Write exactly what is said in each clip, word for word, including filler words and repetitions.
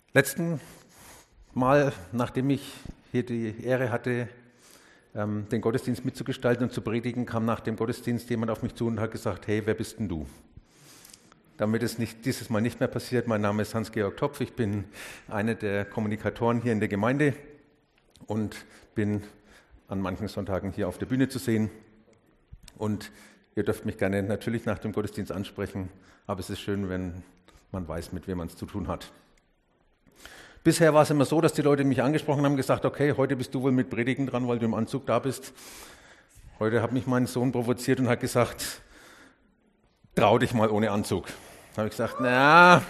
Letzten Mal, nachdem ich hier die Ehre hatte, den Gottesdienst mitzugestalten und zu predigen, kam nach dem Gottesdienst jemand auf mich zu und hat gesagt: Hey, wer bist denn du? Damit es nicht, dieses Mal nicht mehr passiert, mein Name ist Hans-Georg Topf, ich bin einer der Kommunikatoren hier in der Gemeinde und bin an manchen Sonntagen hier auf der Bühne zu sehen. Und ihr dürft mich gerne natürlich nach dem Gottesdienst ansprechen, aber es ist schön, wenn man weiß, mit wem man es zu tun hat. Bisher war es immer so, dass die Leute mich angesprochen haben und gesagt: Okay, heute bist du wohl mit Predigen dran, weil du im Anzug da bist. Heute hat mich mein Sohn provoziert und hat gesagt: Trau dich mal ohne Anzug. Da habe ich gesagt: Na.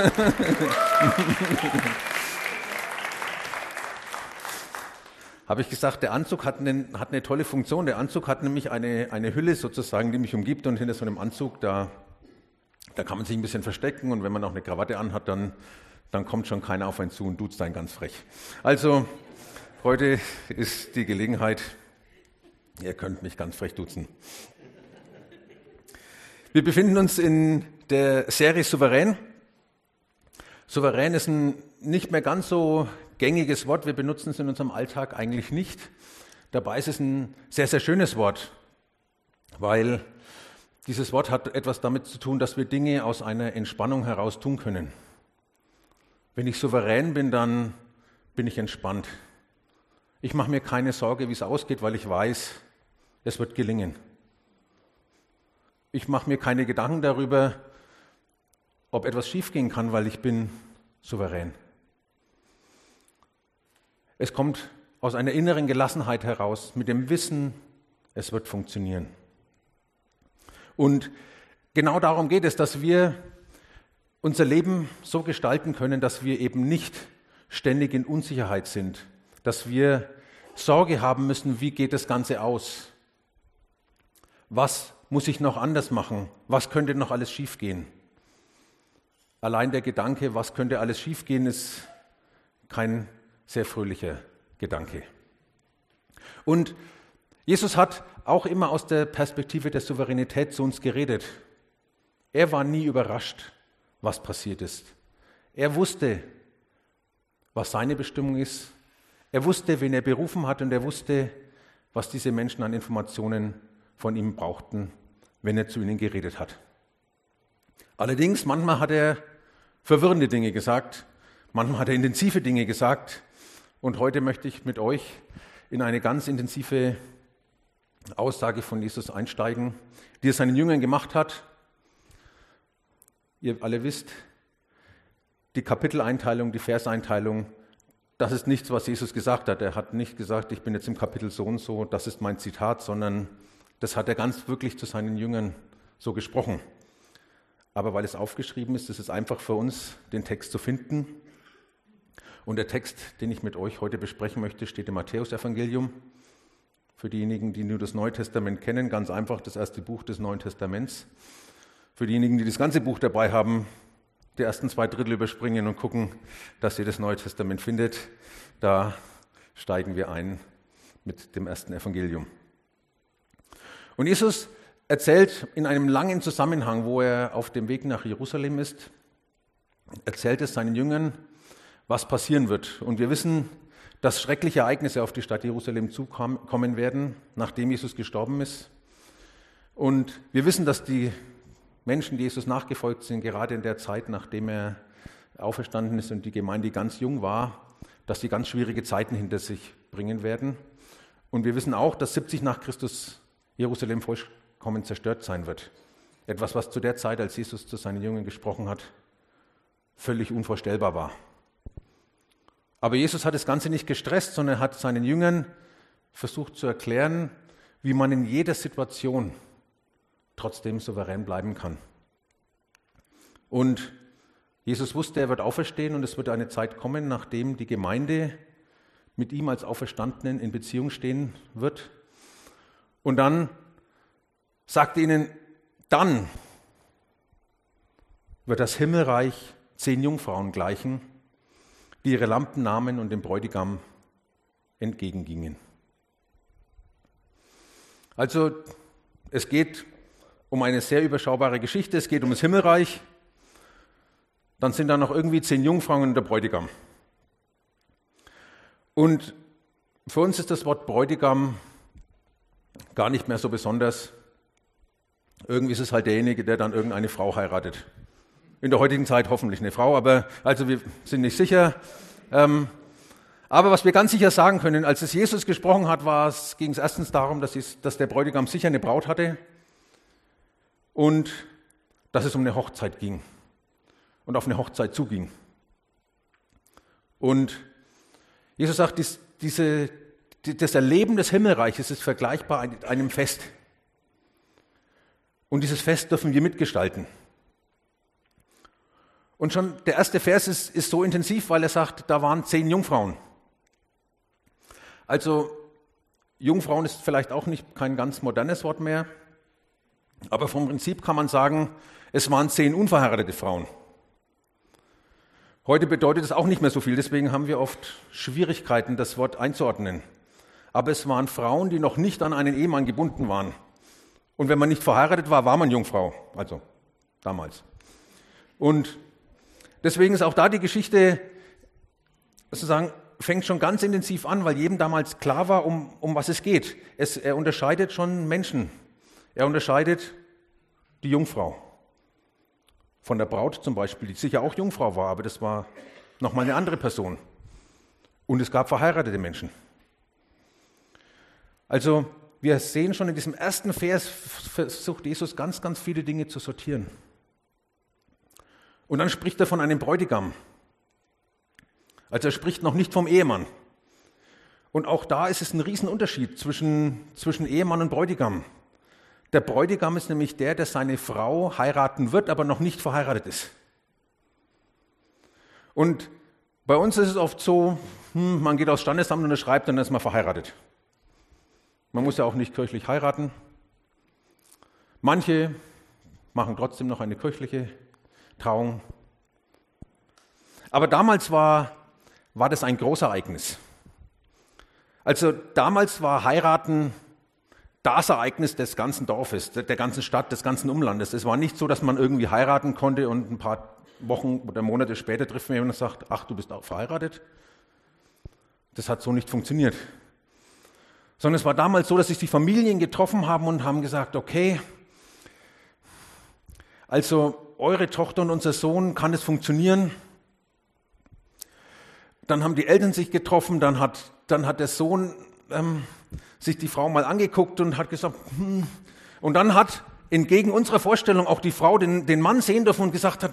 Habe ich gesagt, der Anzug hat eine, hat eine tolle Funktion. Der Anzug hat nämlich eine, eine Hülle sozusagen, die mich umgibt, und hinter so einem Anzug, da, da kann man sich ein bisschen verstecken, und wenn man auch eine Krawatte anhat, dann dann kommt schon keiner auf einen zu und duzt einen ganz frech. Also, heute ist die Gelegenheit, ihr könnt mich ganz frech duzen. Wir befinden uns in der Serie Souverän. Souverän ist ein nicht mehr ganz so gängiges Wort, wir benutzen es in unserem Alltag eigentlich nicht. Dabei ist es ein sehr, sehr schönes Wort, weil dieses Wort hat etwas damit zu tun, dass wir Dinge aus einer Entspannung heraus tun können. Wenn ich souverän bin, dann bin ich entspannt. Ich mache mir keine Sorge, wie es ausgeht, weil ich weiß, es wird gelingen. Ich mache mir keine Gedanken darüber, ob etwas schiefgehen kann, weil ich bin souverän. Es kommt aus einer inneren Gelassenheit heraus, mit dem Wissen, es wird funktionieren. Und genau darum geht es, dass wir unser Leben so gestalten können, dass wir eben nicht ständig in Unsicherheit sind, dass wir Sorge haben müssen, wie geht das Ganze aus? Was muss ich noch anders machen? Was könnte noch alles schiefgehen? Allein der Gedanke, was könnte alles schiefgehen, ist kein sehr fröhlicher Gedanke. Und Jesus hat auch immer aus der Perspektive der Souveränität zu uns geredet. Er war nie überrascht, was passiert ist. Er wusste, was seine Bestimmung ist. Er wusste, wen er berufen hat, und er wusste, was diese Menschen an Informationen von ihm brauchten, wenn er zu ihnen geredet hat. Allerdings, manchmal hat er verwirrende Dinge gesagt, manchmal hat er intensive Dinge gesagt, und heute möchte ich mit euch in eine ganz intensive Aussage von Jesus einsteigen, die er seinen Jüngern gemacht hat. Ihr alle wisst, die Kapiteleinteilung, die Verseinteilung, das ist nichts, was Jesus gesagt hat. Er hat nicht gesagt, ich bin jetzt im Kapitel so und so, das ist mein Zitat, sondern das hat er ganz wirklich zu seinen Jüngern so gesprochen. Aber weil es aufgeschrieben ist, ist es einfach für uns, den Text zu finden. Und der Text, den ich mit euch heute besprechen möchte, steht im Matthäusevangelium. Für diejenigen, die nur das Neue Testament kennen, ganz einfach das erste Buch des Neuen Testaments. Für diejenigen, die das ganze Buch dabei haben, die ersten zwei Drittel überspringen und gucken, dass ihr das Neue Testament findet. Da steigen wir ein mit dem ersten Evangelium. Und Jesus erzählt in einem langen Zusammenhang, wo er auf dem Weg nach Jerusalem ist, erzählt es seinen Jüngern, was passieren wird. Und wir wissen, dass schreckliche Ereignisse auf die Stadt Jerusalem zukommen werden, nachdem Jesus gestorben ist. Und wir wissen, dass die Menschen, die Jesus nachgefolgt sind, gerade in der Zeit, nachdem er auferstanden ist und die Gemeinde ganz jung war, dass sie ganz schwierige Zeiten hinter sich bringen werden. Und wir wissen auch, dass siebzig nach Christus Jerusalem vollkommen zerstört sein wird. Etwas, was zu der Zeit, als Jesus zu seinen Jüngern gesprochen hat, völlig unvorstellbar war. Aber Jesus hat das Ganze nicht gestresst, sondern hat seinen Jüngern versucht zu erklären, wie man in jeder Situation trotzdem souverän bleiben kann. Und Jesus wusste, er wird auferstehen, und es wird eine Zeit kommen, nachdem die Gemeinde mit ihm als Auferstandenen in Beziehung stehen wird. Und dann sagt er ihnen, dann wird das Himmelreich zehn Jungfrauen gleichen, die ihre Lampen nahmen und dem Bräutigam entgegengingen. Also es geht um eine sehr überschaubare Geschichte. Es geht um das Himmelreich. dann sind da noch irgendwie zehn Jungfrauen und der Bräutigam. Und für uns ist das Wort Bräutigam gar nicht mehr so besonders. Irgendwie ist es halt derjenige, der dann irgendeine Frau heiratet. In der heutigen Zeit hoffentlich eine Frau, aber also wir sind nicht sicher. Ähm, aber was wir ganz sicher sagen können, als es Jesus gesprochen hat, war es, ging es erstens darum, dass, es, dass der Bräutigam sicher eine Braut hatte und dass es um eine Hochzeit ging und auf eine Hochzeit zuging. Und Jesus sagt, dies, diese, das Erleben des Himmelreiches ist vergleichbar einem Fest. Und dieses Fest dürfen wir mitgestalten. Und schon der erste Vers ist, ist so intensiv, weil er sagt, da waren zehn Jungfrauen. Also Jungfrauen ist vielleicht auch nicht kein ganz modernes Wort mehr, aber vom Prinzip kann man sagen, es waren zehn unverheiratete Frauen. Heute bedeutet es auch nicht mehr so viel, deswegen haben wir oft Schwierigkeiten, das Wort einzuordnen. Aber es waren Frauen, die noch nicht an einen Ehemann gebunden waren. Und wenn man nicht verheiratet war, war man Jungfrau, also damals. Und deswegen ist auch da die Geschichte, sozusagen, fängt schon ganz intensiv an, weil jedem damals klar war, um, um was es geht. Es, er unterscheidet schon Menschen. Er unterscheidet die Jungfrau von der Braut zum Beispiel, die sicher auch Jungfrau war, aber das war nochmal eine andere Person. Und es gab verheiratete Menschen. Also wir sehen schon in diesem ersten Vers, versucht Jesus ganz, ganz viele Dinge zu sortieren. Und dann spricht er von einem Bräutigam. Also er spricht noch nicht vom Ehemann. Und auch da ist es ein Riesenunterschied zwischen, zwischen Ehemann und Bräutigam. Der Bräutigam ist nämlich der, der seine Frau heiraten wird, aber noch nicht verheiratet ist. Und bei uns ist es oft so, hm, man geht aufs Standesamt und er schreibt, dann ist man verheiratet. Man muss ja auch nicht kirchlich heiraten. Manche machen trotzdem noch eine kirchliche Trauung. Aber damals war, war das ein Großereignis. Also damals war Heiraten das Ereignis des ganzen Dorfes, der ganzen Stadt, des ganzen Umlandes. Es war nicht so, dass man irgendwie heiraten konnte und ein paar Wochen oder Monate später trifft man jemanden und sagt, ach, du bist auch verheiratet. Das hat so nicht funktioniert. Sondern es war damals so, dass sich die Familien getroffen haben und haben gesagt, okay, also eure Tochter und unser Sohn, kann es funktionieren? Dann haben die Eltern sich getroffen, dann hat, dann hat der Sohn ähm, sich die Frau mal angeguckt und hat gesagt, hm. Und dann hat entgegen unserer Vorstellung auch die Frau den, den Mann sehen dürfen und gesagt hat,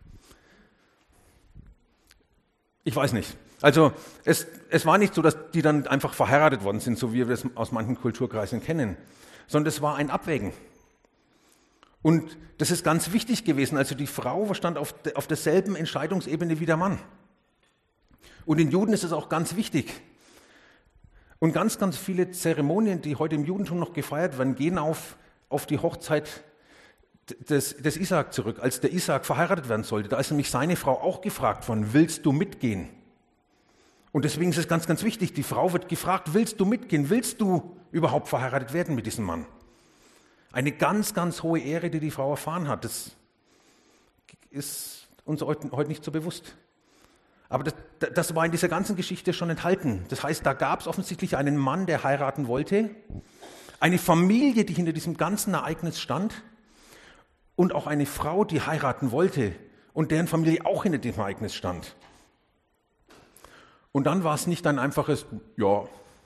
ich weiß nicht. Also es, es war nicht so, dass die dann einfach verheiratet worden sind, so wie wir es aus manchen Kulturkreisen kennen, sondern es war ein Abwägen. Und das ist ganz wichtig gewesen. Also die Frau stand auf, de, auf derselben Entscheidungsebene wie der Mann. Und in Juden ist es auch ganz wichtig. Und ganz, ganz viele Zeremonien, die heute im Judentum noch gefeiert werden, gehen auf, auf die Hochzeit des, des Isaak zurück, als der Isaak verheiratet werden sollte. Da ist nämlich seine Frau auch gefragt worden, willst du mitgehen? Und deswegen ist es ganz, ganz wichtig, die Frau wird gefragt, willst du mitgehen? Willst du überhaupt verheiratet werden mit diesem Mann? Eine ganz, ganz hohe Ehre, die die Frau erfahren hat. Das ist uns heute nicht so bewusst. Aber das, das war in dieser ganzen Geschichte schon enthalten. Das heißt, da gab es offensichtlich einen Mann, der heiraten wollte, eine Familie, die hinter diesem ganzen Ereignis stand und auch eine Frau, die heiraten wollte und deren Familie auch hinter dem Ereignis stand. Und dann war es nicht ein einfaches, ja,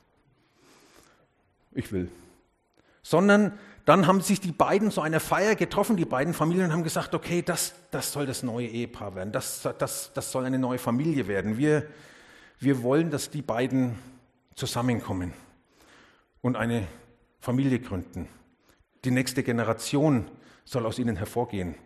ich will, sondern dann haben sich die beiden zu einer Feier getroffen, die beiden Familien, und haben gesagt, okay, das, das soll das neue Ehepaar werden, das, das, das soll eine neue Familie werden. Wir, wir wollen, dass die beiden zusammenkommen und eine Familie gründen. Die nächste Generation soll aus ihnen hervorgehen.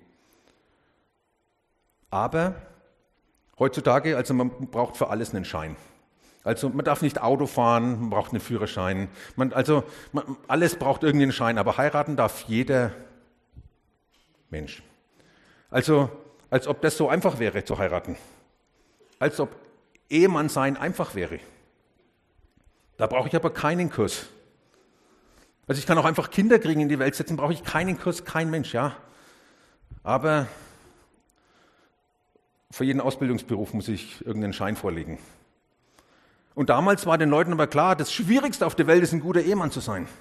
Aber heutzutage, also man braucht für alles einen Schein. Also man darf nicht Auto fahren, man braucht einen Führerschein. Man, also man, alles braucht irgendwie einen Schein, aber heiraten darf jeder Mensch. Also als ob das so einfach wäre zu heiraten. Als ob Ehemann sein einfach wäre. Da brauche ich aber keinen Kurs. Also ich kann auch einfach Kinder kriegen, in die Welt setzen, brauche ich keinen Kurs, kein Mensch, ja. Aber Für jeden Ausbildungsberuf muss ich irgendeinen Schein vorlegen. Und damals war den Leuten aber klar, das Schwierigste auf der Welt ist, ein guter Ehemann zu sein.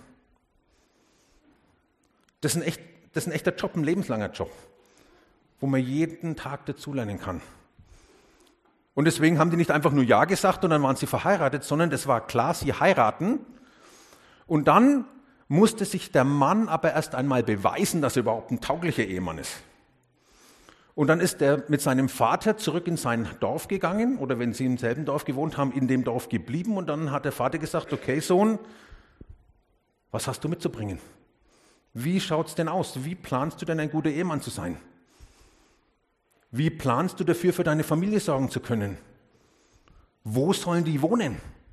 Das ist ein, echt, das ist ein echter Job, ein lebenslanger Job, wo man jeden Tag dazulernen kann. Und deswegen haben die nicht einfach nur Ja gesagt und dann waren sie verheiratet, sondern es war klar, sie heiraten. Und dann musste sich der Mann aber erst einmal beweisen, dass er überhaupt ein tauglicher Ehemann ist. Und dann ist er mit seinem Vater zurück in sein Dorf gegangen, oder wenn sie im selben Dorf gewohnt haben, in dem Dorf geblieben. Und dann hat der Vater gesagt, okay Sohn, was hast du mitzubringen? Wie schaut es denn aus? Wie planst du denn ein guter Ehemann zu sein? Wie planst du dafür, für deine Familie sorgen zu können? Wo sollen die wohnen?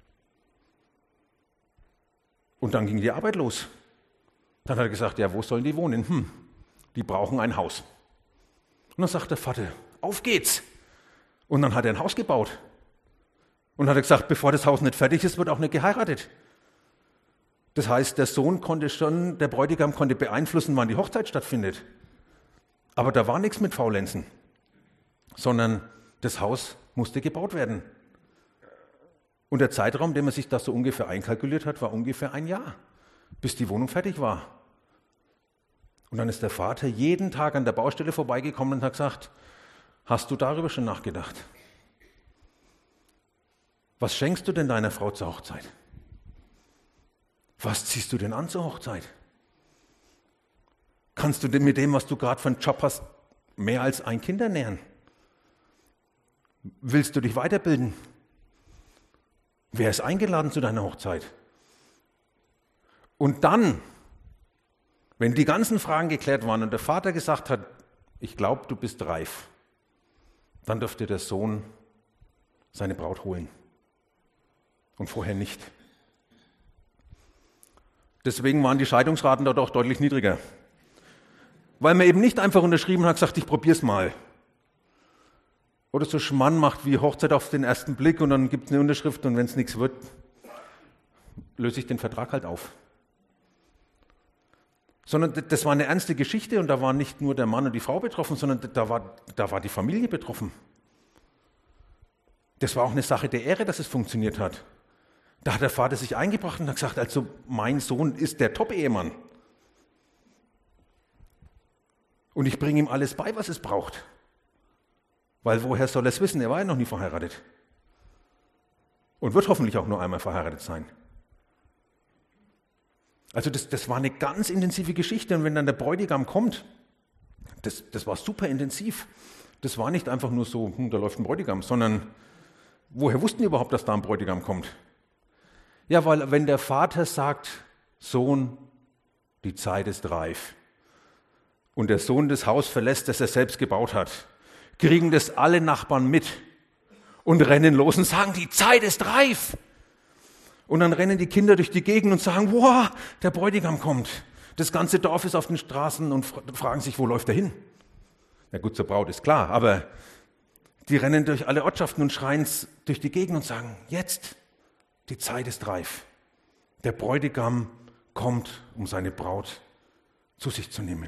Und dann ging die Arbeit los. Dann hat er gesagt, ja, wo sollen die wohnen? Hm, die brauchen ein Haus. Und dann sagt der Vater, auf geht's. Und dann hat er ein Haus gebaut. Und hat er gesagt, bevor das Haus nicht fertig ist, wird auch nicht geheiratet. Das heißt, der Sohn konnte schon, der Bräutigam konnte beeinflussen, wann die Hochzeit stattfindet. Aber da war nichts mit Faulenzen, sondern das Haus musste gebaut werden. Und der Zeitraum, den man sich da so ungefähr einkalkuliert hat, war ungefähr ein Jahr, bis die Wohnung fertig war. Und dann ist der Vater jeden Tag an der Baustelle vorbeigekommen und hat gesagt, hast du darüber schon nachgedacht? Was schenkst du denn deiner Frau zur Hochzeit? Was ziehst du denn an zur Hochzeit? Kannst du denn mit dem, was du gerade für einen Job hast, mehr als ein Kind ernähren? Willst du dich weiterbilden? Wer ist eingeladen zu deiner Hochzeit? Und dann, wenn die ganzen Fragen geklärt waren und der Vater gesagt hat, ich glaube, du bist reif, dann dürfte der Sohn seine Braut holen. Und vorher nicht. Deswegen waren die Scheidungsraten dort auch deutlich niedriger. Weil man eben nicht einfach unterschrieben hat und gesagt, ich probier's mal. Oder so Schmann macht wie Hochzeit auf den ersten Blick und dann gibt es eine Unterschrift und wenn es nichts wird, löse ich den Vertrag halt auf. Sondern das war eine ernste Geschichte und da war nicht nur der Mann und die Frau betroffen, sondern da war, da war die Familie betroffen. Das war auch eine Sache der Ehre, dass es funktioniert hat. Da hat der Vater sich eingebracht und hat gesagt, also mein Sohn ist der Top-Ehemann. Und ich bringe ihm alles bei, was es braucht. Weil woher soll er es wissen? Er war ja noch nie verheiratet. Und wird hoffentlich auch nur einmal verheiratet sein. Also das, das war eine ganz intensive Geschichte. Und wenn dann der Bräutigam kommt, das, das war super intensiv. Das war nicht einfach nur so, hm, da läuft ein Bräutigam, sondern woher wussten die überhaupt, dass da ein Bräutigam kommt? Ja, weil wenn der Vater sagt, Sohn, die Zeit ist reif, und der Sohn das Haus verlässt, das er selbst gebaut hat, kriegen das alle Nachbarn mit und rennen los und sagen, die Zeit ist reif. Und dann rennen die Kinder durch die Gegend und sagen, wow, der Bräutigam kommt. Das ganze Dorf ist auf den Straßen und fragen sich, wo läuft er hin? Na gut, zur Braut ist klar, aber die rennen durch alle Ortschaften und schreien durch die Gegend und sagen, jetzt, die Zeit ist reif. Der Bräutigam kommt, um seine Braut zu sich zu nehmen.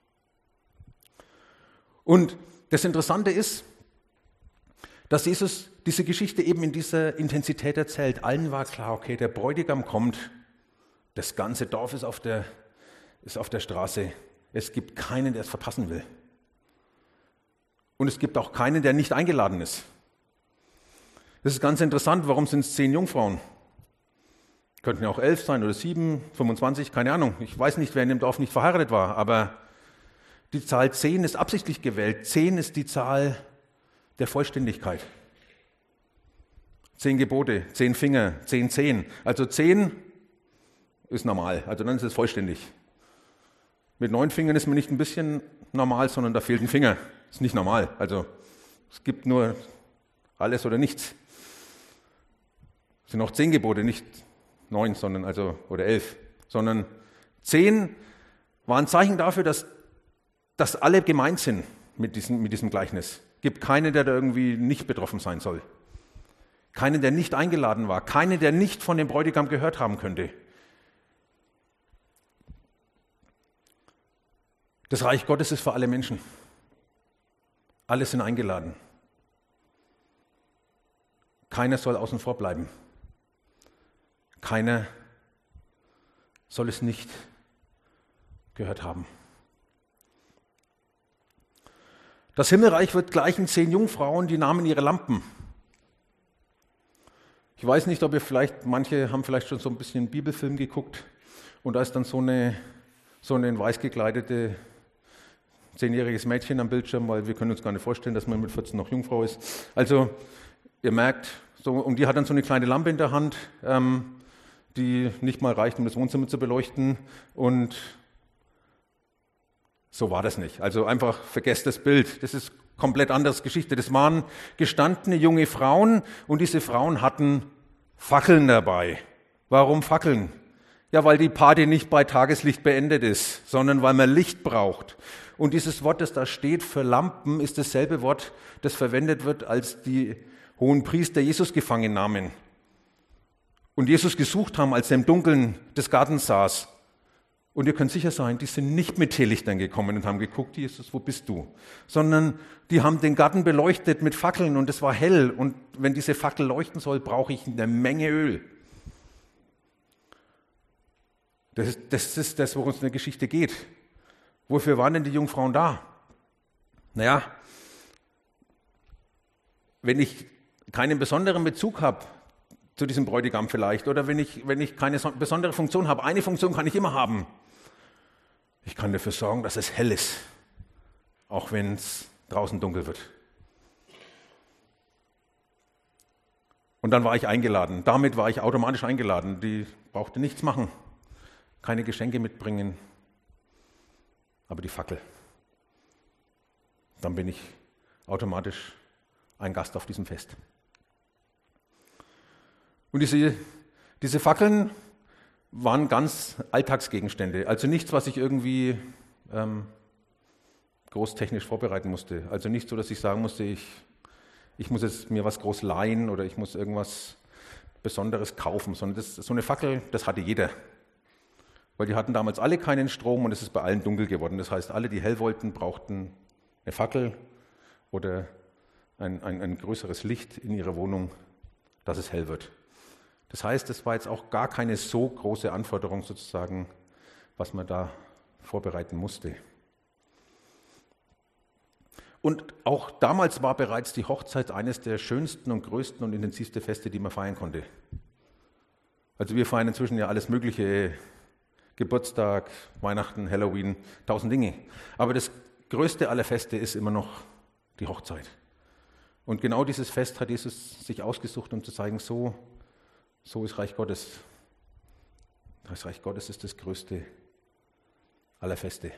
Und das Interessante ist, dass Jesus diese Geschichte eben in dieser Intensität erzählt. Allen war klar, okay, der Bräutigam kommt, das ganze Dorf ist auf der, ist auf der Straße. Es gibt keinen, der es verpassen will. Und es gibt auch keinen, der nicht eingeladen ist. Das ist ganz interessant, warum sind es zehn Jungfrauen? Könnten ja auch elf sein oder sieben, fünfundzwanzig, keine Ahnung. Ich weiß nicht, wer in dem Dorf nicht verheiratet war, aber die Zahl zehn ist absichtlich gewählt. zehn ist die Zahl der Vollständigkeit. Zehn Gebote, zehn Finger, zehn Zehen. Also zehn ist normal, also dann ist es vollständig. Mit neun Fingern ist man nicht ein bisschen normal, sondern da fehlt ein Finger. Das ist nicht normal. Also es gibt nur alles oder nichts. Es sind auch zehn Gebote, nicht neun, sondern also oder elf, sondern zehn war ein Zeichen dafür, dass, dass alle gemeint sind mit diesem, mit diesem Gleichnis. Es gibt keinen, der da irgendwie nicht betroffen sein soll. Keinen, der nicht eingeladen war. Keinen, der nicht von dem Bräutigam gehört haben könnte. Das Reich Gottes ist für alle Menschen. Alle sind eingeladen. keiner soll außen vor bleiben. Keiner soll es nicht gehört haben. Das Himmelreich wird gleichen zehn Jungfrauen, die nahmen ihre Lampen. Ich weiß nicht, ob ihr vielleicht, manche haben vielleicht schon so ein bisschen einen Bibelfilm geguckt und da ist dann so eine, so eine in weiß gekleidete zehnjähriges Mädchen am Bildschirm, weil wir können uns gar nicht vorstellen, dass man mit vierzehn noch Jungfrau ist. Also ihr merkt, so, und die hat dann so eine kleine Lampe in der Hand, ähm, die nicht mal reicht, um das Wohnzimmer zu beleuchten, und so war das nicht. Also einfach vergesst das Bild. Das ist komplett anderes Geschichte. Das waren gestandene junge Frauen und diese Frauen hatten Fackeln dabei. Warum Fackeln? Ja, weil die Party nicht bei Tageslicht beendet ist, sondern weil man Licht braucht. Und dieses Wort, das da steht für Lampen, ist dasselbe Wort, das verwendet wird, als die hohen Priester Jesus gefangen nahmen und Jesus gesucht haben, als er im Dunkeln des Gartens saß. Und ihr könnt sicher sein, die sind nicht mit Teelichtern gekommen und haben geguckt, Jesus, wo bist du? Sondern die haben den Garten beleuchtet mit Fackeln und es war hell. Und wenn diese Fackel leuchten soll, brauche ich eine Menge Öl. Das ist, das ist das, worum es in der Geschichte geht. Wofür waren denn die Jungfrauen da? Naja, wenn ich keinen besonderen Bezug habe zu diesem Bräutigam vielleicht, oder wenn ich, wenn ich keine besondere Funktion habe, eine Funktion kann ich immer haben. Ich kann dafür sorgen, dass es hell ist, auch wenn es draußen dunkel wird. Und dann war ich eingeladen. Damit war ich automatisch eingeladen. Die brauchte nichts machen, keine Geschenke mitbringen, aber die Fackel. Dann bin ich automatisch ein Gast auf diesem Fest. Und diese, diese Fackeln waren ganz Alltagsgegenstände, also nichts, was ich irgendwie ähm, großtechnisch vorbereiten musste. Also nicht so, dass ich sagen musste, ich, ich muss jetzt mir was groß leihen oder ich muss irgendwas Besonderes kaufen, sondern das, so eine Fackel, das hatte jeder. Weil die hatten damals alle keinen Strom und es ist bei allen dunkel geworden. Das heißt, alle, die hell wollten, brauchten eine Fackel oder ein, ein, ein größeres Licht in ihrer Wohnung, dass es hell wird. Das heißt, es war jetzt auch gar keine so große Anforderung sozusagen, was man da vorbereiten musste. Und auch damals war bereits die Hochzeit eines der schönsten und größten und intensivsten Feste, die man feiern konnte. Also wir feiern inzwischen ja alles Mögliche, Geburtstag, Weihnachten, Halloween, tausend Dinge. Aber das größte aller Feste ist immer noch die Hochzeit. Und genau dieses Fest hat Jesus sich ausgesucht, um zu zeigen, so So ist Reich Gottes. Das Reich Gottes ist das größte aller Feste.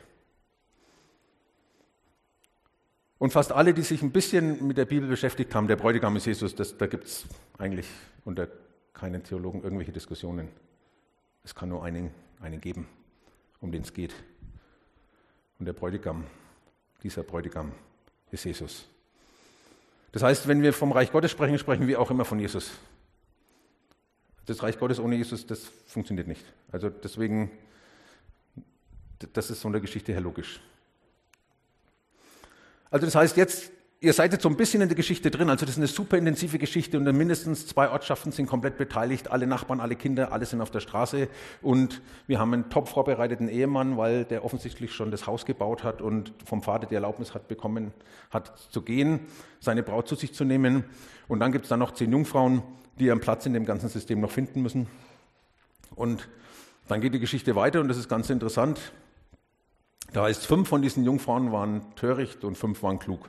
Und fast alle, die sich ein bisschen mit der Bibel beschäftigt haben, der Bräutigam ist Jesus, das, da gibt es eigentlich unter keinen Theologen irgendwelche Diskussionen. Es kann nur einen, einen geben, um den es geht. Und der Bräutigam, dieser Bräutigam ist Jesus. Das heißt, wenn wir vom Reich Gottes sprechen, sprechen wir auch immer von Jesus. Das Reich Gottes ohne Jesus, das funktioniert nicht. Also deswegen, das ist so in der Geschichte her logisch. Also das heißt jetzt, ihr seid jetzt so ein bisschen in der Geschichte drin, also das ist eine super intensive Geschichte und mindestens zwei Ortschaften sind komplett beteiligt, alle Nachbarn, alle Kinder, alle sind auf der Straße und wir haben einen top vorbereiteten Ehemann, weil der offensichtlich schon das Haus gebaut hat und vom Vater die Erlaubnis hat bekommen hat zu gehen, seine Braut zu sich zu nehmen, und dann gibt es dann noch zehn Jungfrauen, die ihren Platz in dem ganzen System noch finden müssen, und dann geht die Geschichte weiter und das ist ganz interessant. Da heißt, fünf von diesen Jungfrauen waren töricht und fünf waren klug.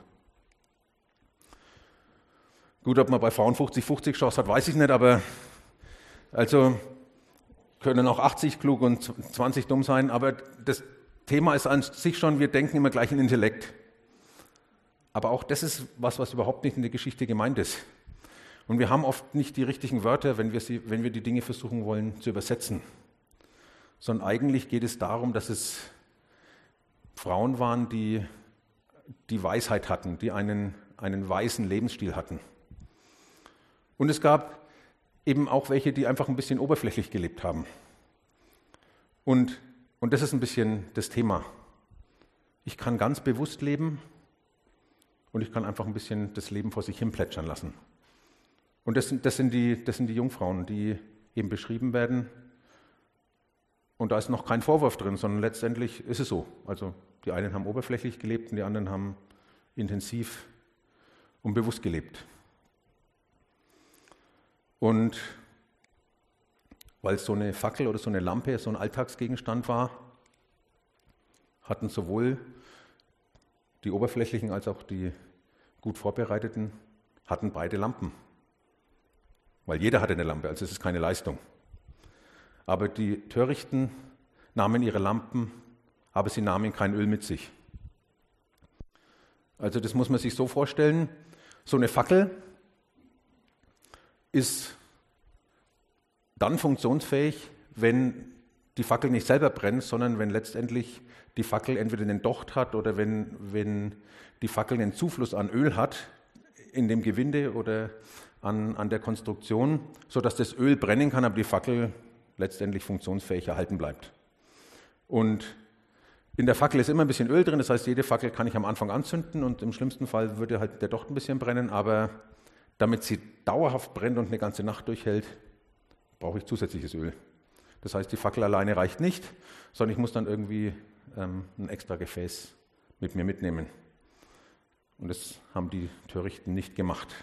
Gut, ob man bei Frauen fünfzig fünfzig Chance hat, weiß ich nicht, aber also können auch achtzig klug und zwanzig dumm sein, aber das Thema ist an sich schon, wir denken immer gleich in Intellekt. Aber auch das ist was, was überhaupt nicht in der Geschichte gemeint ist. Und wir haben oft nicht die richtigen Wörter, wenn wir, sie, wenn wir die Dinge versuchen wollen zu übersetzen. Sondern eigentlich geht es darum, dass es Frauen waren, die die Weisheit hatten, die einen, einen weisen Lebensstil hatten. Und es gab eben auch welche, die einfach ein bisschen oberflächlich gelebt haben. Und, und das ist ein bisschen das Thema. Ich kann ganz bewusst leben und ich kann einfach ein bisschen das Leben vor sich hin plätschern lassen. Und das sind, das sind die, das sind die Jungfrauen, die eben beschrieben werden. Und da ist noch kein Vorwurf drin, sondern letztendlich ist es so. Also die einen haben oberflächlich gelebt und die anderen haben intensiv und bewusst gelebt. Und weil es so eine Fackel oder so eine Lampe, so ein Alltagsgegenstand war, hatten sowohl die oberflächlichen als auch die gut vorbereiteten, hatten beide Lampen. Weil jeder hatte eine Lampe, also es ist keine Leistung. Aber die Törichten nahmen ihre Lampen, aber sie nahmen kein Öl mit sich. Also das muss man sich so vorstellen, so eine Fackel ist dann funktionsfähig, wenn die Fackel nicht selber brennt, sondern wenn letztendlich die Fackel entweder einen Docht hat oder wenn, wenn die Fackel einen Zufluss an Öl hat in dem Gewinde oder an, an der Konstruktion, sodass das Öl brennen kann, aber die Fackel letztendlich funktionsfähig erhalten bleibt. Und in der Fackel ist immer ein bisschen Öl drin, das heißt, jede Fackel kann ich am Anfang anzünden und im schlimmsten Fall würde halt der Docht ein bisschen brennen, aber damit sie dauerhaft brennt und eine ganze Nacht durchhält, brauche ich zusätzliches Öl. Das heißt, die Fackel alleine reicht nicht, sondern ich muss dann irgendwie ähm, ein extra Gefäß mit mir mitnehmen. Und das haben die Törichten nicht gemacht.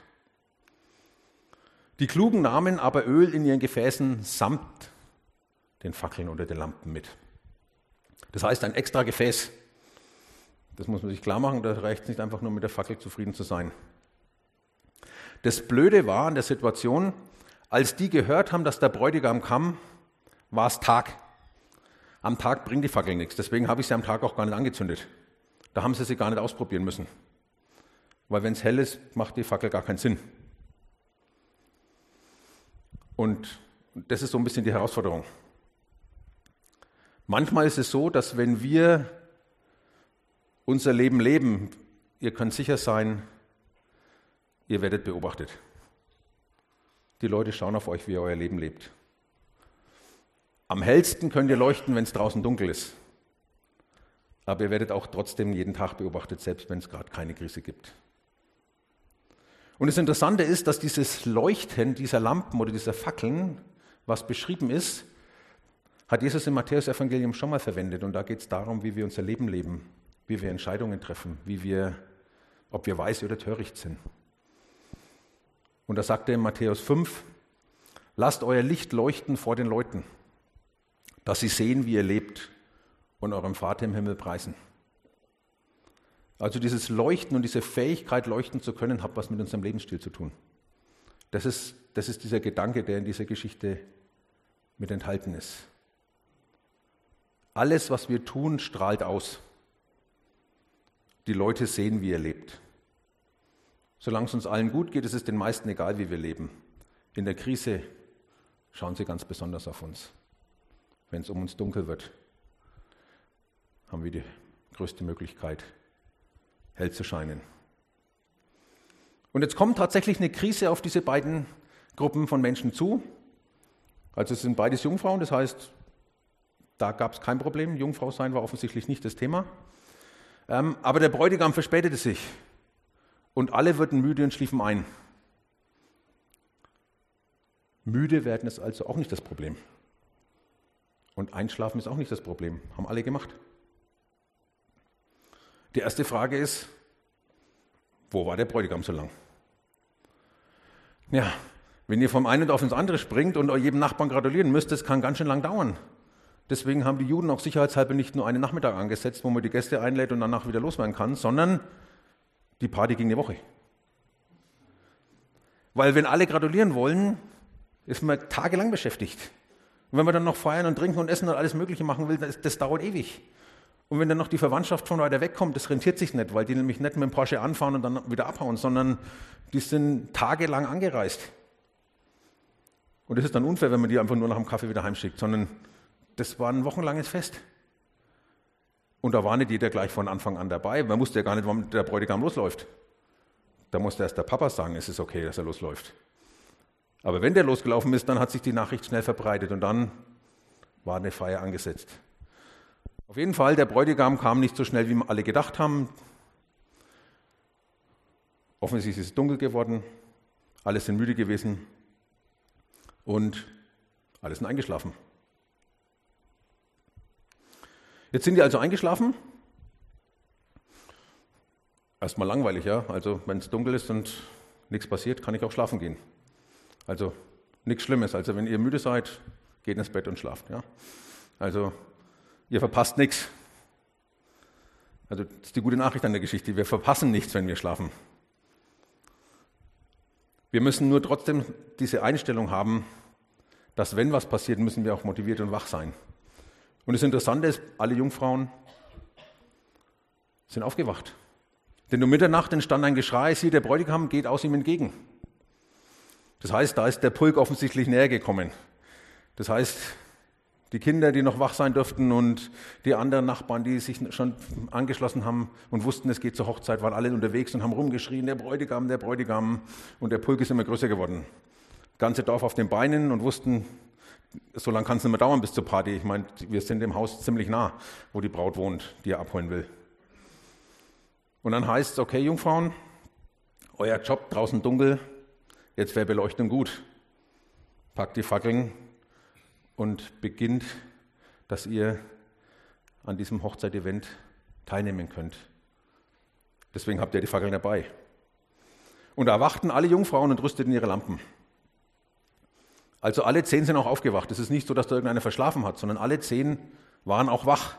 Die Klugen nahmen aber Öl in ihren Gefäßen samt den Fackeln oder den Lampen mit. Das heißt, ein extra Gefäß. Das muss man sich klar machen, da reicht es nicht einfach nur mit der Fackel zufrieden zu sein. Das Blöde war an der Situation, als die gehört haben, dass der Bräutigam kam, war es Tag. Am Tag bringt die Fackel nichts, deswegen habe ich sie am Tag auch gar nicht angezündet. Da haben sie sie gar nicht ausprobieren müssen. Weil wenn es hell ist, macht die Fackel gar keinen Sinn. Und das ist so ein bisschen die Herausforderung. Manchmal ist es so, dass wenn wir unser Leben leben, ihr könnt sicher sein, ihr werdet beobachtet. Die Leute schauen auf euch, wie ihr euer Leben lebt. Am hellsten könnt ihr leuchten, wenn es draußen dunkel ist. Aber ihr werdet auch trotzdem jeden Tag beobachtet, selbst wenn es gerade keine Krise gibt. Und das Interessante ist, dass dieses Leuchten dieser Lampen oder dieser Fackeln, was beschrieben ist, hat Jesus im Matthäus-Evangelium schon mal verwendet. Und da geht es darum, wie wir unser Leben leben, wie wir Entscheidungen treffen, wie wir, ob wir weise oder töricht sind. Und da sagt er in Matthäus fünf, lasst euer Licht leuchten vor den Leuten, dass sie sehen, wie ihr lebt und eurem Vater im Himmel preisen. Also dieses Leuchten und diese Fähigkeit, leuchten zu können, hat was mit unserem Lebensstil zu tun. Das ist, das ist dieser Gedanke, der in dieser Geschichte mit enthalten ist. Alles, was wir tun, strahlt aus. Die Leute sehen, wie ihr lebt. Solange es uns allen gut geht, ist es den meisten egal, wie wir leben. In der Krise schauen sie ganz besonders auf uns. Wenn es um uns dunkel wird, haben wir die größte Möglichkeit, hell zu scheinen. Und jetzt kommt tatsächlich eine Krise auf diese beiden Gruppen von Menschen zu. Also es sind beides Jungfrauen, das heißt, da gab es kein Problem. Jungfrau sein war offensichtlich nicht das Thema. Ähm, aber der Bräutigam verspätete sich. Und alle wurden müde und schliefen ein. Müde werden ist also auch nicht das Problem. Und Einschlafen ist auch nicht das Problem. Haben alle gemacht. Die erste Frage ist, wo war der Bräutigam so lang? Ja, wenn ihr vom einen auf ins andere springt und euch jedem Nachbarn gratulieren müsst, das kann ganz schön lang dauern. Deswegen haben die Juden auch sicherheitshalber nicht nur einen Nachmittag angesetzt, wo man die Gäste einlädt und danach wieder loswerden kann, sondern die Party ging eine Woche. Weil wenn alle gratulieren wollen, ist man tagelang beschäftigt. Und wenn man dann noch feiern und trinken und essen und alles Mögliche machen will, das, das dauert ewig. Und wenn dann noch die Verwandtschaft von weiter weg kommt, das rentiert sich nicht, weil die nämlich nicht mit dem Porsche anfahren und dann wieder abhauen, sondern die sind tagelang angereist. Und das ist dann unfair, wenn man die einfach nur nach dem Kaffee wieder heimschickt, sondern das war ein wochenlanges Fest. Und da war nicht jeder gleich von Anfang an dabei. Man wusste ja gar nicht, wann der Bräutigam losläuft. Da musste erst der Papa sagen, es ist okay, dass er losläuft. Aber wenn der losgelaufen ist, dann hat sich die Nachricht schnell verbreitet und dann war eine Feier angesetzt. Auf jeden Fall, der Bräutigam kam nicht so schnell, wie alle gedacht haben. Offensichtlich ist es dunkel geworden. Alle sind müde gewesen und alle sind eingeschlafen. Jetzt sind die also eingeschlafen. Erstmal langweilig, ja. Also wenn es dunkel ist und nichts passiert, kann ich auch schlafen gehen. Also nichts Schlimmes. Also wenn ihr müde seid, geht ins Bett und schlaft. Ja. Also ihr verpasst nichts. Also das ist die gute Nachricht an der Geschichte. Wir verpassen nichts, wenn wir schlafen. Wir müssen nur trotzdem diese Einstellung haben, dass wenn was passiert, müssen wir auch motiviert und wach sein. Und das Interessante ist, alle Jungfrauen sind aufgewacht. Denn um Mitternacht entstand ein Geschrei, siehe, der Bräutigam geht aus ihm entgegen. Das heißt, da ist der Pulk offensichtlich näher gekommen. Das heißt, die Kinder, die noch wach sein dürften und die anderen Nachbarn, die sich schon angeschlossen haben und wussten, es geht zur Hochzeit, waren alle unterwegs und haben rumgeschrien, der Bräutigam, der Bräutigam. Und der Pulk ist immer größer geworden. Das ganze Dorf auf den Beinen und wussten, so lange kann es nicht mehr dauern bis zur Party. Ich meine, wir sind dem Haus ziemlich nah, wo die Braut wohnt, die er abholen will. Und dann heißt es, okay, Jungfrauen, euer Job draußen dunkel, jetzt wäre Beleuchtung gut. Packt die Fackeln und beginnt, dass ihr an diesem Hochzeitevent teilnehmen könnt. Deswegen habt ihr die Fackeln dabei. Und da erwachten alle Jungfrauen und rüsteten ihre Lampen. Also alle zehn sind auch aufgewacht. Es ist nicht so, dass da irgendeiner verschlafen hat, sondern alle zehn waren auch wach.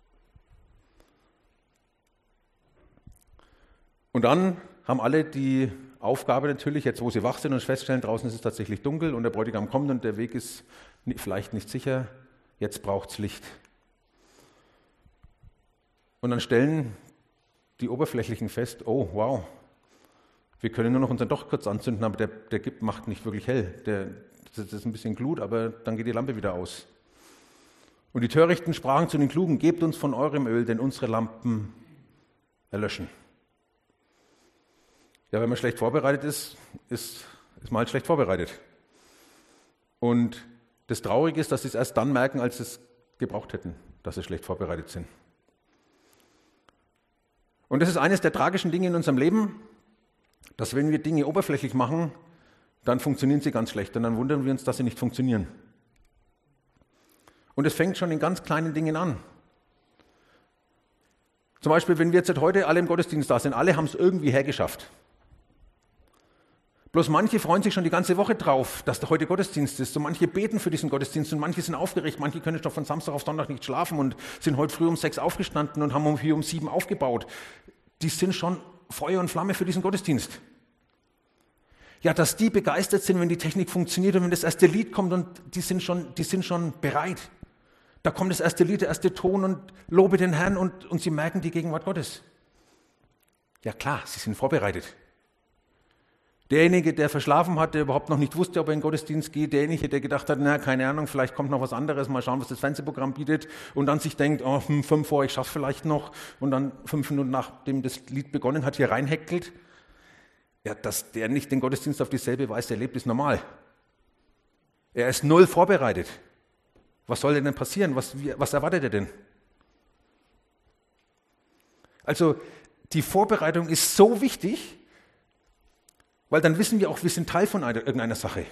Und dann haben alle die Aufgabe natürlich, jetzt wo sie wach sind und feststellen, draußen ist es tatsächlich dunkel und der Bräutigam kommt und der Weg ist vielleicht nicht sicher, jetzt braucht es Licht. Und dann stellen die Oberflächlichen fest, oh wow, wir können nur noch unseren Docht kurz anzünden, aber der, der gibt, macht nicht wirklich hell. Der, das ist ein bisschen Glut, aber dann geht die Lampe wieder aus. Und die Törichten sprachen zu den Klugen, gebt uns von eurem Öl, denn unsere Lampen erlöschen. Ja, wenn man schlecht vorbereitet ist, ist, ist man halt schlecht vorbereitet. Und das Traurige ist, dass sie es erst dann merken, als sie es gebraucht hätten, dass sie schlecht vorbereitet sind. Und das ist eines der tragischen Dinge in unserem Leben, dass wenn wir Dinge oberflächlich machen, dann funktionieren sie ganz schlecht und dann wundern wir uns, dass sie nicht funktionieren. Und es fängt schon in ganz kleinen Dingen an. Zum Beispiel, wenn wir jetzt heute alle im Gottesdienst da sind, alle haben es irgendwie hergeschafft. Bloß manche freuen sich schon die ganze Woche drauf, dass da heute Gottesdienst ist. Und manche beten für diesen Gottesdienst und manche sind aufgeregt. Manche können schon von Samstag auf Sonntag nicht schlafen und sind heute früh um sechs aufgestanden und haben um hier um sieben aufgebaut. Die sind schon Feuer und Flamme für diesen Gottesdienst. Ja, dass die begeistert sind, wenn die Technik funktioniert und wenn das erste Lied kommt und die sind schon, die sind schon bereit. Da kommt das erste Lied, der erste Ton und lobe den Herrn und, und sie merken die Gegenwart Gottes. Ja klar, sie sind vorbereitet. Derjenige, der verschlafen hat, der überhaupt noch nicht wusste, ob er in den Gottesdienst geht, derjenige, der gedacht hat, na, keine Ahnung, vielleicht kommt noch was anderes, mal schauen, was das Fernsehprogramm bietet und dann sich denkt, oh, hm, fünf vor, ich schaff's vielleicht noch und dann fünf Minuten nachdem das Lied begonnen hat, hier reinheckelt. Ja, dass der nicht den Gottesdienst auf dieselbe Weise erlebt, ist normal. Er ist null vorbereitet. Was soll denn passieren? Was, was erwartet er denn? Also, die Vorbereitung ist so wichtig, weil dann wissen wir auch, wir sind Teil von einer, irgendeiner Sache.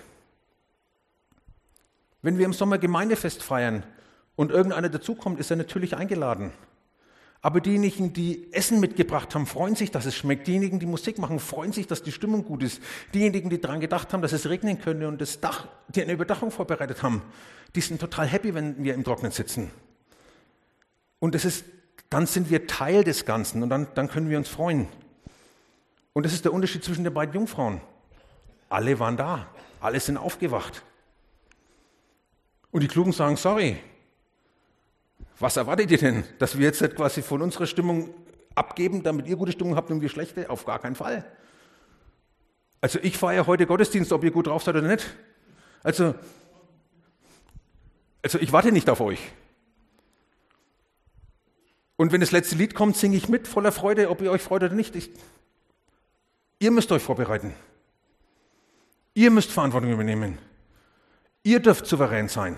Wenn wir im Sommer Gemeindefest feiern und irgendeiner dazukommt, ist er natürlich eingeladen. Aber diejenigen, die Essen mitgebracht haben, freuen sich, dass es schmeckt. Diejenigen, die Musik machen, freuen sich, dass die Stimmung gut ist. Diejenigen, die daran gedacht haben, dass es regnen könnte und das Dach, die eine Überdachung vorbereitet haben, die sind total happy, wenn wir im Trocknen sitzen. Und das ist, dann sind wir Teil des Ganzen und dann, dann können wir uns freuen. Und das ist der Unterschied zwischen den beiden Jungfrauen. Alle waren da, alle sind aufgewacht. Und die Klugen sagen, sorry, was erwartet ihr denn, dass wir jetzt quasi von unserer Stimmung abgeben, damit ihr gute Stimmung habt und wir schlechte? Auf gar keinen Fall. Also ich feiere heute Gottesdienst, ob ihr gut drauf seid oder nicht. Also, also ich warte nicht auf euch. Und wenn das letzte Lied kommt, singe ich mit, voller Freude, ob ihr euch freut oder nicht. Ich, ihr müsst euch vorbereiten. Ihr müsst Verantwortung übernehmen. Ihr dürft souverän sein.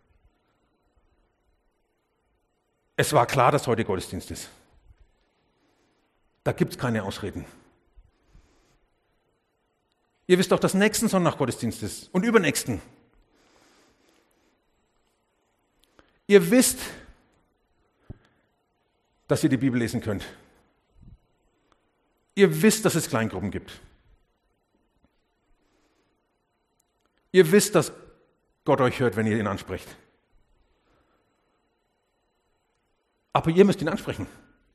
Es war klar, dass heute Gottesdienst ist. Da gibt es keine Ausreden. Ihr wisst doch, dass nächsten Sonntag Gottesdienst ist und übernächsten. Ihr wisst, dass ihr die Bibel lesen könnt. Ihr wisst, dass es Kleingruppen gibt. Ihr wisst, dass Gott euch hört, wenn ihr ihn ansprecht. Aber ihr müsst ihn ansprechen.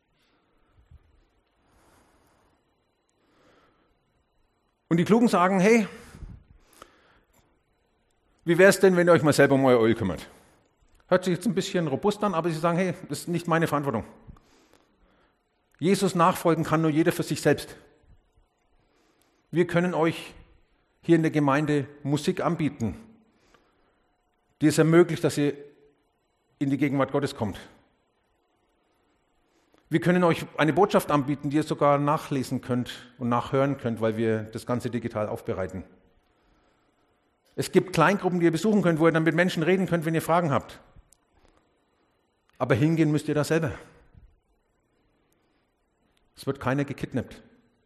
Und die Klugen sagen, hey, wie wäre es denn, wenn ihr euch mal selber um euer Öl kümmert? Hört sich jetzt ein bisschen robust an, aber sie sagen, hey, das ist nicht meine Verantwortung. Jesus nachfolgen kann nur jeder für sich selbst. Wir können euch hier in der Gemeinde Musik anbieten, die es ermöglicht, dass ihr in die Gegenwart Gottes kommt. Wir können euch eine Botschaft anbieten, die ihr sogar nachlesen könnt und nachhören könnt, weil wir das Ganze digital aufbereiten. Es gibt Kleingruppen, die ihr besuchen könnt, wo ihr dann mit Menschen reden könnt, wenn ihr Fragen habt. Aber hingehen müsst ihr da selber. Es wird keiner gekidnappt.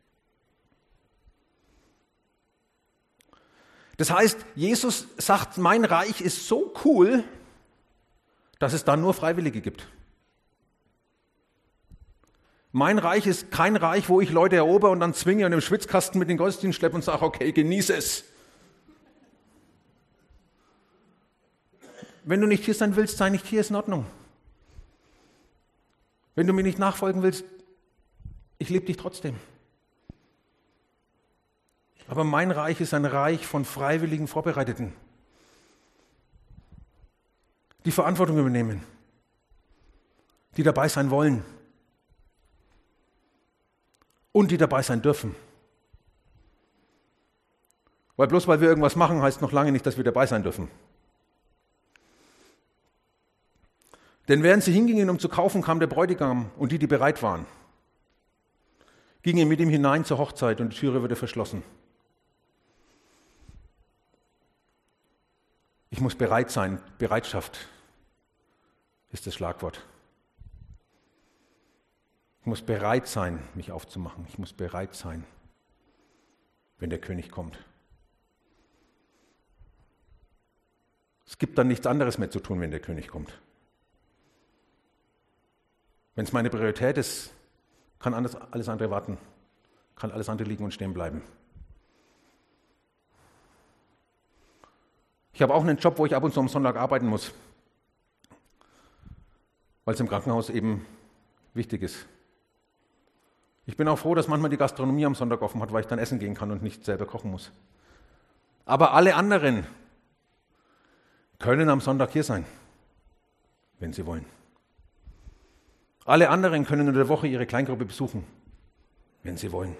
Das heißt, Jesus sagt, mein Reich ist so cool, dass es da nur Freiwillige gibt. Mein Reich ist kein Reich, wo ich Leute erober und dann zwinge und im Schwitzkasten mit den Gottesdienst schleppe und sage, okay, genieße es. Wenn du nicht hier sein willst, sei nicht hier, ist in Ordnung. Wenn du mir nicht nachfolgen willst, ich liebe dich trotzdem. Aber mein Reich ist ein Reich von freiwilligen Vorbereiteten, die Verantwortung übernehmen, die dabei sein wollen und die dabei sein dürfen. Weil bloß weil wir irgendwas machen, heißt noch lange nicht, dass wir dabei sein dürfen. Denn während sie hingingen, um zu kaufen, kam der Bräutigam und die, die bereit waren, gingen mit ihm hinein zur Hochzeit und die Türe wurde verschlossen. Ich muss bereit sein. Bereitschaft ist das Schlagwort. Ich muss bereit sein, mich aufzumachen. Ich muss bereit sein, wenn der König kommt. Es gibt dann nichts anderes mehr zu tun, wenn der König kommt. Wenn es meine Priorität ist, kann alles, alles andere warten, kann alles andere liegen und stehen bleiben. Ich habe auch einen Job, wo ich ab und zu am Sonntag arbeiten muss, weil es im Krankenhaus eben wichtig ist. Ich bin auch froh, dass manchmal die Gastronomie am Sonntag offen hat, weil ich dann essen gehen kann und nicht selber kochen muss. Aber alle anderen können am Sonntag hier sein, wenn sie wollen. Alle anderen können in der Woche ihre Kleingruppe besuchen, wenn sie wollen.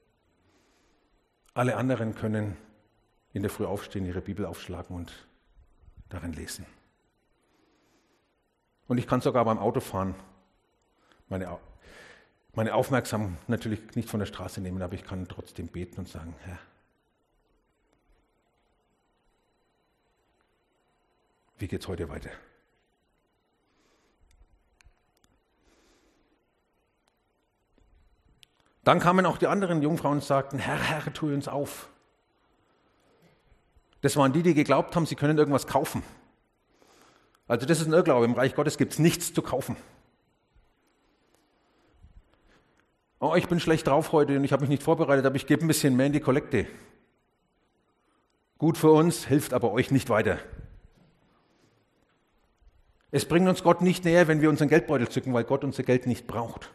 Alle anderen können in der Früh aufstehen, ihre Bibel aufschlagen und darin lesen. Und ich kann sogar beim Autofahren meine, meine Aufmerksamkeit natürlich nicht von der Straße nehmen, aber ich kann trotzdem beten und sagen, Herr, wie geht's heute weiter? Dann kamen auch die anderen Jungfrauen und sagten, Herr, Herr, tu uns auf. Das waren die, die geglaubt haben, sie können irgendwas kaufen. Also das ist ein Irrglaube. Im Reich Gottes gibt es nichts zu kaufen. Oh, ich bin schlecht drauf heute und ich habe mich nicht vorbereitet, aber ich gebe ein bisschen mehr in die Kollekte. Gut für uns, hilft aber euch nicht weiter. Es bringt uns Gott nicht näher, wenn wir unseren Geldbeutel zücken, weil Gott unser Geld nicht braucht.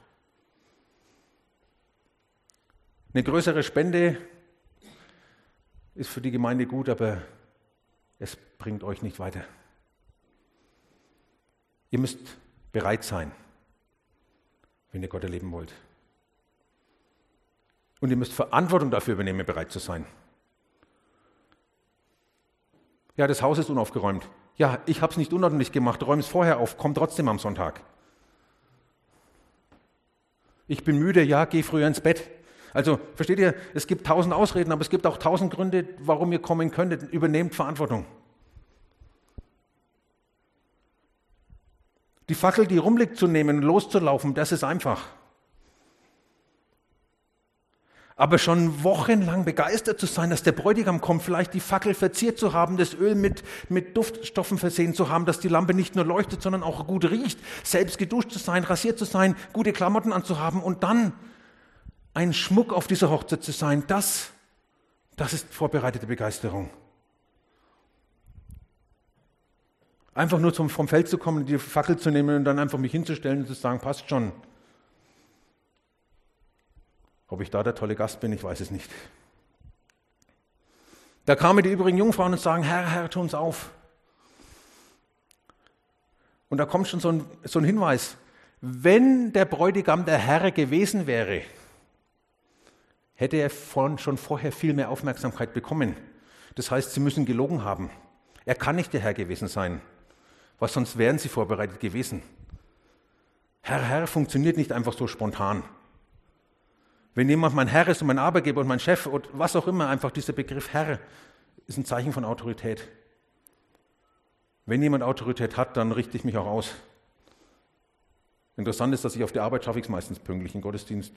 Eine größere Spende ist für die Gemeinde gut, aber es bringt euch nicht weiter. Ihr müsst bereit sein, wenn ihr Gott erleben wollt. Und ihr müsst Verantwortung dafür übernehmen, bereit zu sein. Ja, das Haus ist unaufgeräumt. Ja, ich habe es nicht unordentlich gemacht, räume es vorher auf, komm trotzdem am Sonntag. Ich bin müde, ja, geh früher ins Bett. Also, versteht ihr, es gibt tausend Ausreden, aber es gibt auch tausend Gründe, warum ihr kommen könntet. Übernehmt Verantwortung. Die Fackel, die rumliegt, zu nehmen und loszulaufen, das ist einfach. Aber schon wochenlang begeistert zu sein, dass der Bräutigam kommt, vielleicht die Fackel verziert zu haben, das Öl mit, mit Duftstoffen versehen zu haben, dass die Lampe nicht nur leuchtet, sondern auch gut riecht, selbst geduscht zu sein, rasiert zu sein, gute Klamotten anzuhaben und dann ein Schmuck auf dieser Hochzeit zu sein, das, das ist vorbereitete Begeisterung. Einfach nur zum, vom Feld zu kommen, die Fackel zu nehmen und dann einfach mich hinzustellen und zu sagen, passt schon. Ob ich da der tolle Gast bin, ich weiß es nicht. Da kamen die übrigen Jungfrauen und sagen, Herr, Herr, tu uns auf. Und da kommt schon so ein, so ein Hinweis. Wenn der Bräutigam der Herr gewesen wäre, hätte er von, schon vorher viel mehr Aufmerksamkeit bekommen. Das heißt, sie müssen gelogen haben. Er kann nicht der Herr gewesen sein, weil sonst wären sie vorbereitet gewesen. Herr, Herr funktioniert nicht einfach so spontan. Wenn jemand mein Herr ist und mein Arbeitgeber und mein Chef und was auch immer, einfach dieser Begriff Herr ist ein Zeichen von Autorität. Wenn jemand Autorität hat, dann richte ich mich auch aus. Interessant ist, dass ich auf der Arbeit schaffe ich es meistens pünktlich, im Gottesdienst.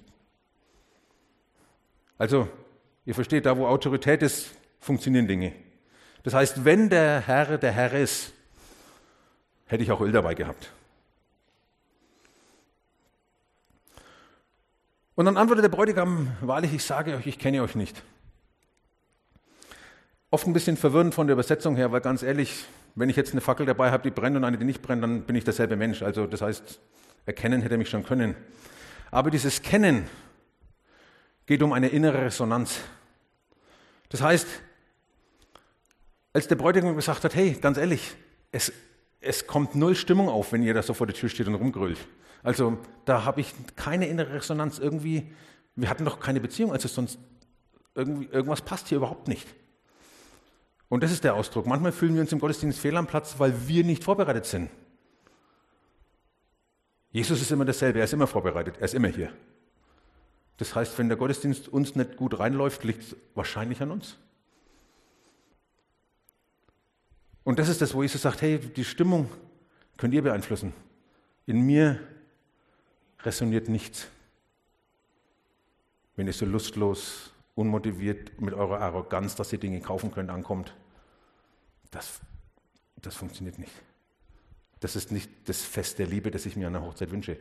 Also, ihr versteht, da wo Autorität ist, funktionieren Dinge. Das heißt, wenn der Herr der Herr ist, hätte ich auch Öl dabei gehabt. Und dann antwortet der Bräutigam, wahrlich, ich sage euch, ich kenne euch nicht. Oft ein bisschen verwirrend von der Übersetzung her, weil ganz ehrlich, wenn ich jetzt eine Fackel dabei habe, die brennt und eine, die nicht brennt, dann bin ich derselbe Mensch. Also das heißt, erkennen hätte er mich schon können. Aber dieses Kennen geht um eine innere Resonanz. Das heißt, als der Bräutigam gesagt hat, hey, ganz ehrlich, es, es kommt null Stimmung auf, wenn ihr da so vor der Tür steht und rumgrölt. Also da habe ich keine innere Resonanz irgendwie, wir hatten doch keine Beziehung, also sonst irgendwie, irgendwas passt hier überhaupt nicht. Und das ist der Ausdruck. Manchmal fühlen wir uns im Gottesdienst fehl am Platz, weil wir nicht vorbereitet sind. Jesus ist immer dasselbe, er ist immer vorbereitet, er ist immer hier. Das heißt, wenn der Gottesdienst uns nicht gut reinläuft, liegt es wahrscheinlich an uns. Und das ist das, wo Jesus sagt, hey, die Stimmung könnt ihr beeinflussen. In mir resoniert nichts. Wenn ihr so lustlos, unmotiviert mit eurer Arroganz, dass ihr Dinge kaufen könnt, ankommt, das, das funktioniert nicht. Das ist nicht das Fest der Liebe, das ich mir an der Hochzeit wünsche.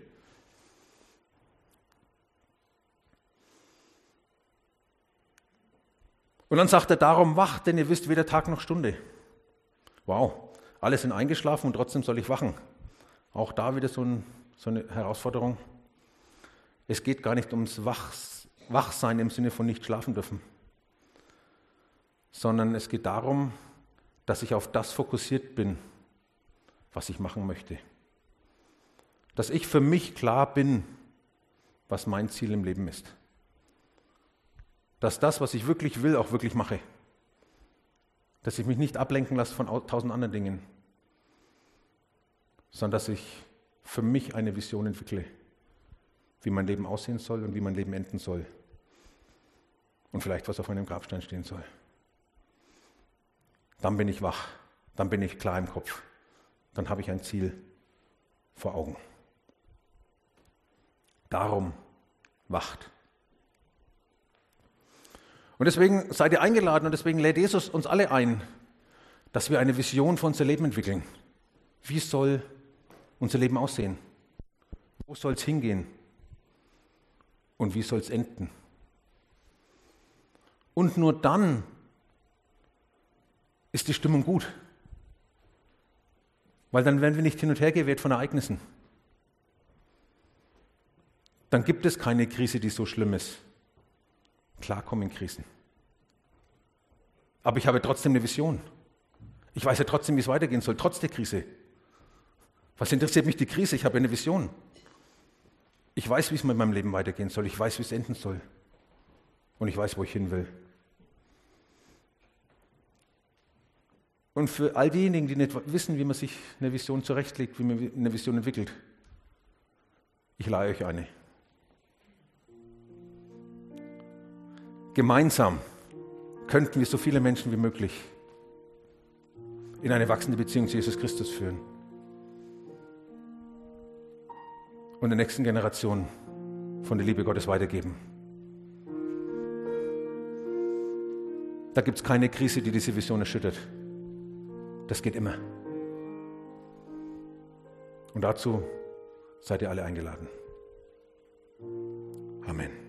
Und dann sagt er, darum wacht, denn ihr wisst weder Tag noch Stunde. Wow, alle sind eingeschlafen und trotzdem soll ich wachen. Auch da wieder so, ein, so eine Herausforderung. Es geht gar nicht ums Wachs, Wachsein im Sinne von nicht schlafen dürfen, sondern es geht darum, dass ich auf das fokussiert bin, was ich machen möchte. Dass ich für mich klar bin, was mein Ziel im Leben ist. Dass das, was ich wirklich will, auch wirklich mache. Dass ich mich nicht ablenken lasse von tausend anderen Dingen, sondern dass ich für mich eine Vision entwickle, wie mein Leben aussehen soll und wie mein Leben enden soll. Und vielleicht, was auf meinem Grabstein stehen soll. Dann bin ich wach, dann bin ich klar im Kopf, dann habe ich ein Ziel vor Augen. Darum wacht. Und deswegen seid ihr eingeladen und deswegen lädt Jesus uns alle ein, dass wir eine Vision für unser Leben entwickeln. Wie soll unser Leben aussehen? Wo soll es hingehen? Und wie soll es enden? Und nur dann ist die Stimmung gut. Weil dann werden wir nicht hin und her geweht von Ereignissen. Dann gibt es keine Krise, die so schlimm ist. Klar kommen Krisen. Aber ich habe trotzdem eine Vision. Ich weiß ja trotzdem, wie es weitergehen soll, trotz der Krise. Was interessiert mich die Krise? Ich habe eine Vision. Ich weiß, wie es mit meinem Leben weitergehen soll. Ich weiß, wie es enden soll. Und ich weiß, wo ich hin will. Und für all diejenigen, die nicht wissen, wie man sich eine Vision zurechtlegt, wie man eine Vision entwickelt, ich leihe euch eine. Gemeinsam könnten wir so viele Menschen wie möglich in eine wachsende Beziehung zu Jesus Christus führen. Und der nächsten Generation von der Liebe Gottes weitergeben. Da gibt es keine Krise, die diese Vision erschüttert. Das geht immer. Und dazu seid ihr alle eingeladen. Amen.